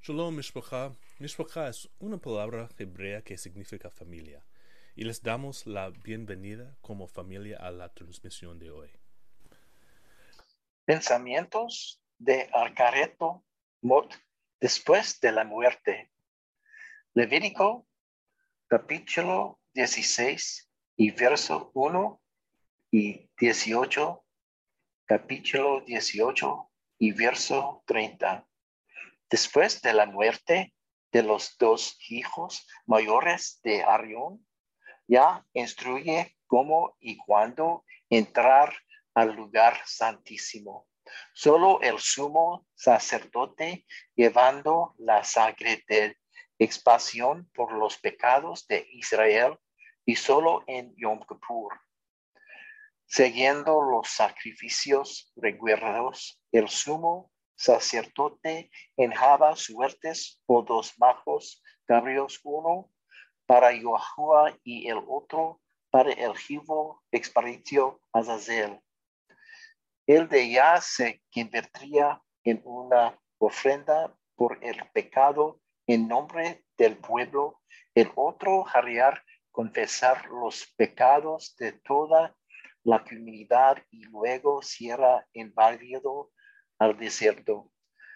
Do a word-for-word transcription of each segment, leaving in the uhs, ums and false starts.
Shalom, Mishpacha. Mishpacha es una palabra hebrea que significa familia, y les damos la bienvenida como familia a la transmisión de hoy. Pensamientos de Arcareto Mot después de la muerte. Levítico capítulo dieciséis y verso uno y dieciocho, capítulo dieciocho y verso treinta. Después de la muerte de los dos hijos mayores de Aarón, ya instruye cómo y cuándo entrar al lugar santísimo. Solo el sumo sacerdote, llevando la sangre de expiación por los pecados de Israel, y solo en Yom Kippur, siguiendo los sacrificios reguerdos, el sumo sacerdote enjaba suertes o dos majos cabríos, uno para Yahuwah y el otro para el chivo expiatorio Azazel. El de ya se convertiría en una ofrenda por el pecado en nombre del pueblo, el otro haría confesar los pecados de toda la comunidad y luego será enviado al desierto.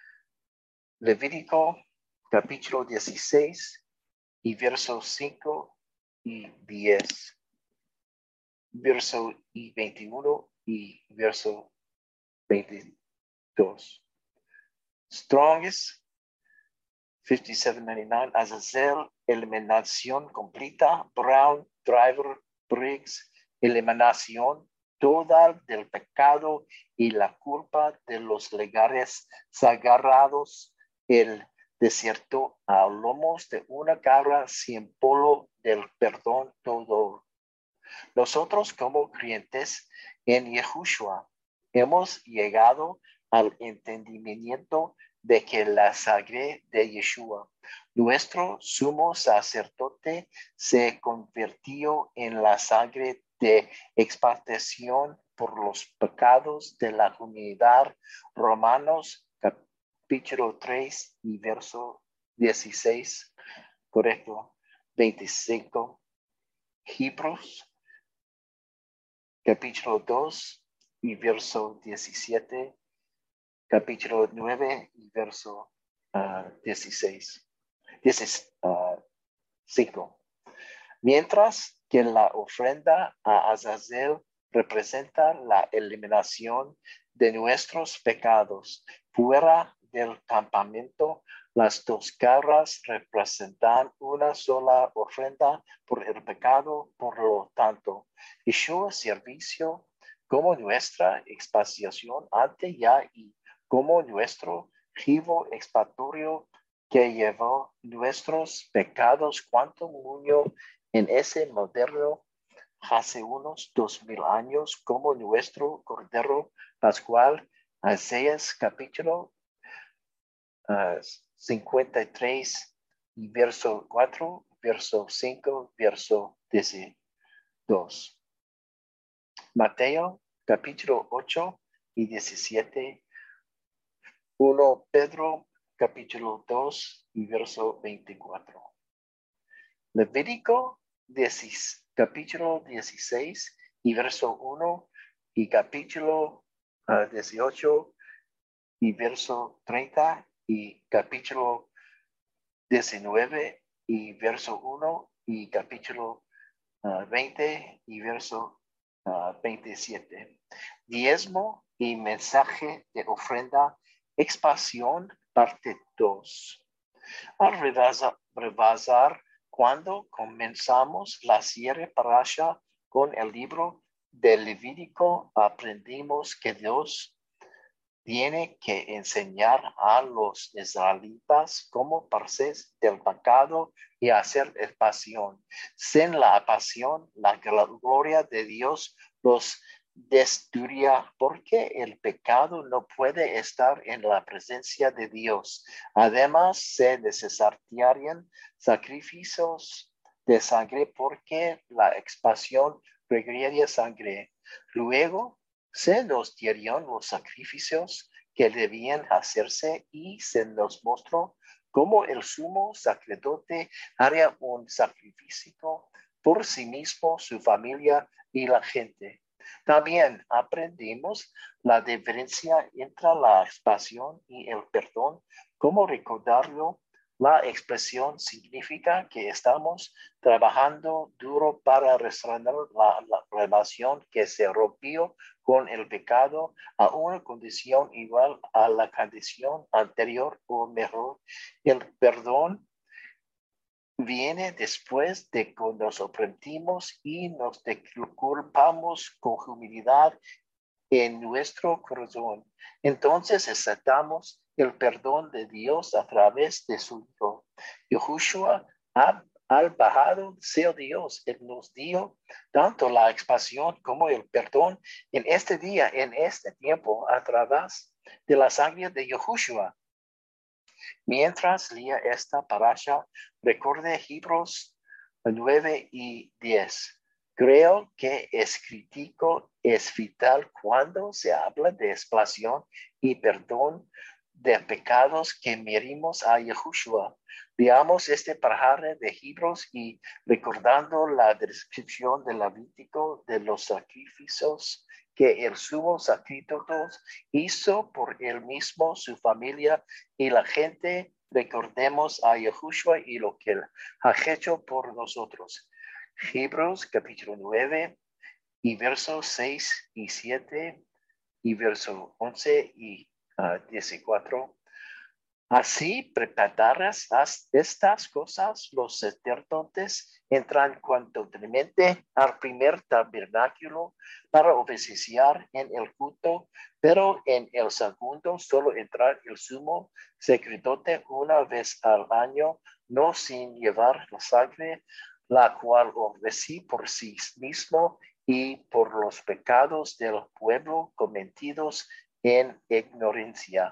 Levítico capítulo dieciséis y versos cinco y diez, verso y veintiuno y verso veintidós. Strong's fifty-seven ninety-nine, Azazel, eliminación completa. Brown, Driver, Briggs, eliminación total del pecado y la culpa de los legares sagrados. El desierto a lomos de una cabra sin polo del perdón todo. Nosotros como creyentes en Yahushua hemos llegado al entendimiento de que la sangre de Yeshua, nuestro sumo sacerdote, se convirtió en la sangre de expiación por los pecados de la comunidad. Romanos capítulo tres y verso dieciséis, correcto, veinticinco. Hebreos capítulo dos y verso diecisiete, capítulo nueve y verso uh, dieciséis, cinco. Mientras que la ofrenda a Azazel representa la eliminación de nuestros pecados fuera del campamento, las dos cabras representan una sola ofrenda por el pecado. Por lo tanto, Yeshua servicio como nuestra expiación ante Yah y como nuestro chivo expiatorio que llevó nuestros pecados cuanto muño en ese modelo hace unos dos mil años como nuestro Cordero Pascual. Isaías capítulo uh, cincuenta y tres y verso cuatro, verso cinco, verso diecidós. Mateo capítulo ocho y diecisiete. uno Pedro capítulo dos y verso veinticuatro. Levítico diez, capítulo dieciséis y verso uno y capítulo uh, dieciocho y verso treinta y capítulo diecinueve y verso uno y capítulo uh, veinte y verso uh, veintisiete. Diezmo y mensaje de ofrenda, expiación, parte dos. Al rebasar, cuando comenzamos la serie Parasha con el libro del Levítico, aprendimos que Dios tiene que enseñar a los israelitas cómo pararse del pecado y hacer expiación. Sin la expiación, la gloria de Dios los destruiría, porque el pecado no puede estar en la presencia de Dios. Además, se necesitarían sacrificios de sangre, porque la expiación requeriría sangre. Luego, se nos dieron los sacrificios que debían hacerse y se nos mostró cómo el sumo sacerdote haría un sacrificio por sí mismo, su familia y la gente. También aprendimos la diferencia entre la expiación y el perdón, cómo recordarlo. La expresión significa que estamos trabajando duro para restaurar la, la relación que se rompió con el pecado a una condición igual a la condición anterior o mejor. El perdón viene después de que nos arrepentimos y nos disculpamos con humildad en nuestro corazón. Entonces aceptamos el perdón de Dios a través de su Hijo. Yahushua ha, al bajado sea Dios, Él nos dio tanto la expiación como el perdón en este día, en este tiempo, a través de la sangre de Yahushua. Mientras leía esta parasha, recordé Hebreos nueve y diez. Creo que es crítico, es vital cuando se habla de expiación y perdón de pecados que mirimos a Yahushua. Veamos este pasaje de Hebreos y recordando la descripción del Levítico de los sacrificios que el sumo sacerdote hizo por él mismo, su familia y la gente. Recordemos a Yahushua y lo que él ha hecho por nosotros. Hebreos capítulo nueve y versos seis y siete y verso once y uh, diecicuatro. Así preparadas estas cosas, los sacerdotes entran continuamente al primer tabernáculo para oficiar en el culto, pero en el segundo solo entrar el sumo sacerdote una vez al año, no sin llevar la sangre, la cual ofrecí por sí mismo y por los pecados del pueblo cometidos en ignorancia.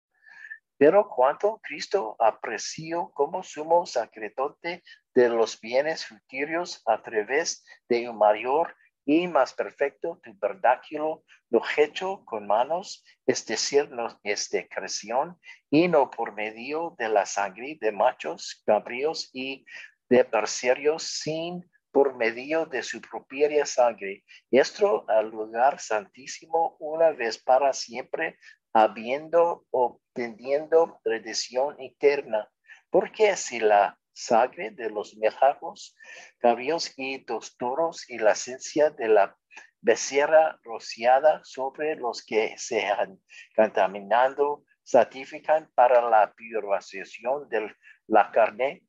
Pero cuando Cristo apreció como sumo sacerdote de los bienes futuros a través de un mayor y más perfecto tabernáculo, lo hecho con manos, es decir, no es de creación, y no por medio de la sangre de machos, cabríos y de becerros, sin por medio de su propia sangre. Esto al lugar santísimo una vez para siempre, habiendo obteniendo redención eterna, porque si la sangre de los mejajos, cabríos y dos toros y la esencia de la becerra rociada sobre los que se han contaminado santifican para la purificación de la carne,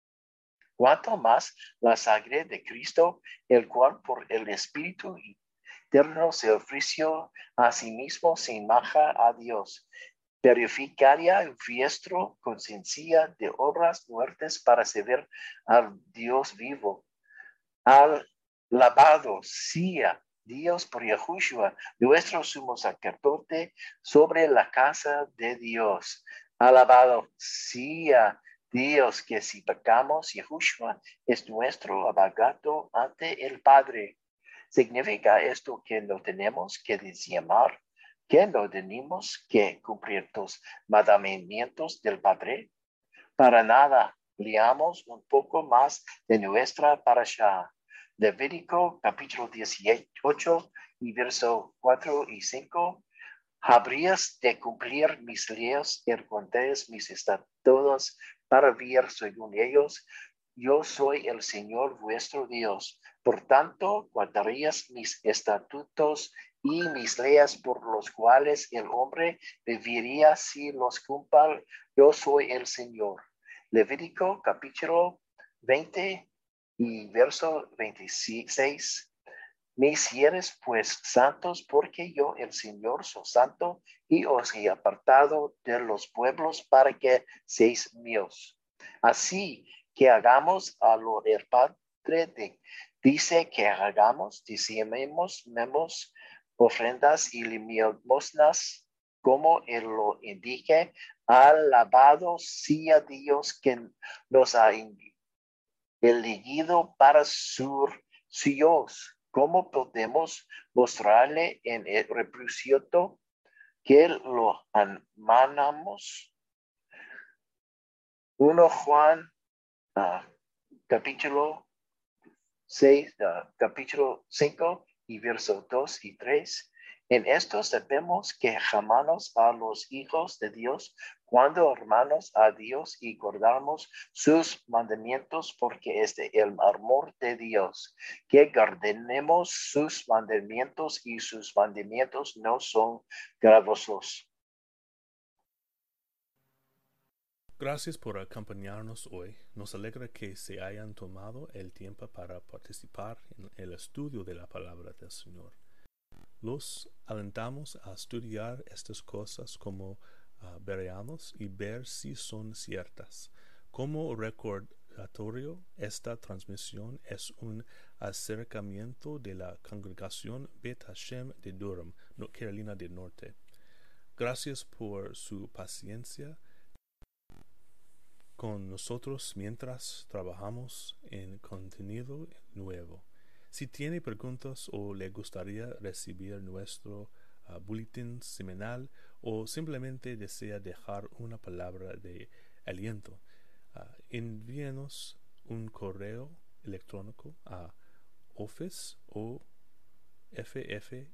cuanto más la sangre de Cristo, el cual por el Espíritu eterno se ofreció a sí mismo sin mancha a Dios, purificaría vuestra conciencia de obras muertas para servir al Dios vivo. Alabado sea Dios por Yahushua, nuestro sumo sacerdote, sobre la casa de Dios. Alabado sea Dios, que si pecamos, Yahushua es nuestro abogado ante el Padre. ¿Significa esto que no tenemos que llamar, que no tenemos que cumplir los mandamientos del Padre? Para nada. Leamos un poco más de nuestra parasha. Levítico capítulo dieciocho y verso cuatro y cinco. Habrías de cumplir mis leyes y contéis mis estatutos para vivir según ellos. Yo soy el Señor vuestro Dios. Por tanto, guardarías mis estatutos y mis leyes por los cuales el hombre viviría si los cumpla. Yo soy el Señor. Levítico capítulo veinte y verso veintiséis. Me hicieres pues santos, porque yo el Señor soy santo, y os he apartado de los pueblos para que seáis míos. Así que hagamos a lo del Padre, de, dice que hagamos, diseñemos, memos, ofrendas y limosnas, como él lo indique. Alabado sea Dios que nos ha elegido para su Dios. ¿Cómo podemos mostrarle en el reprochito que lo amamos. Primero Juan, uh, capítulo seis, uh, capítulo cinco y versos dos y tres. En esto sabemos que amamos a los hijos de Dios cuando amamos a Dios y guardamos sus mandamientos, porque es de el amor de Dios que guardemos sus mandamientos, y sus mandamientos no son gravosos. Gracias por acompañarnos hoy. Nos alegra que se hayan tomado el tiempo para participar en el estudio de la palabra del Señor. Los alentamos a estudiar estas cosas como uh, veamos y ver si son ciertas. Como recordatorio, esta transmisión es un acercamiento de la congregación Beth Hashem de Durham, Carolina del Norte. Gracias por su paciencia con nosotros mientras trabajamos en contenido nuevo. Si tiene preguntas o le gustaría recibir nuestro uh, boletín semanal, o simplemente desea dejar una palabra de aliento, uh, envíenos un correo electrónico a office o ffice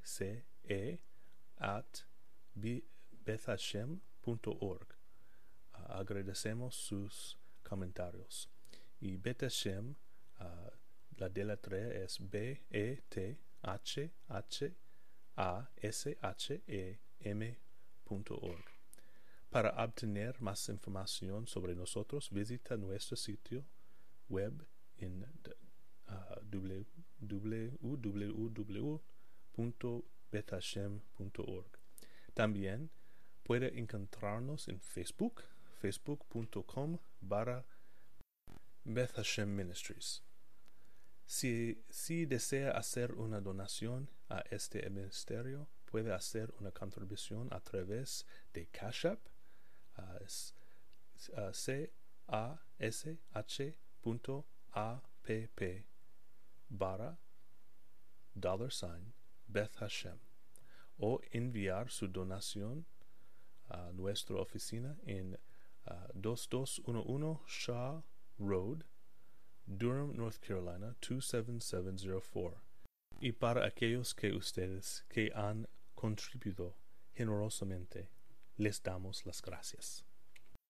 at bethhashem punto org. Uh, agradecemos sus comentarios. Y Beth Hashem, uh, la deletrea es B E T H H A S H E M punto org. Para obtener más información sobre nosotros, visita nuestro sitio web en uh, w w w punto beth hashem punto org. También puede encontrarnos en Facebook, facebook punto com barra Beth Hashem Ministries. Si, si desea hacer una donación a este ministerio, puede hacer una contribución a través de Cash App, uh, uh, C A S H punto A P P barra dollar sign Beth Hashem, o enviar su donación a nuestra oficina en uh, twenty-two eleven Shaw Road, Durham, North Carolina two seven seven zero four. Y para aquellos que ustedes que han contribuido generosamente, les damos las gracias.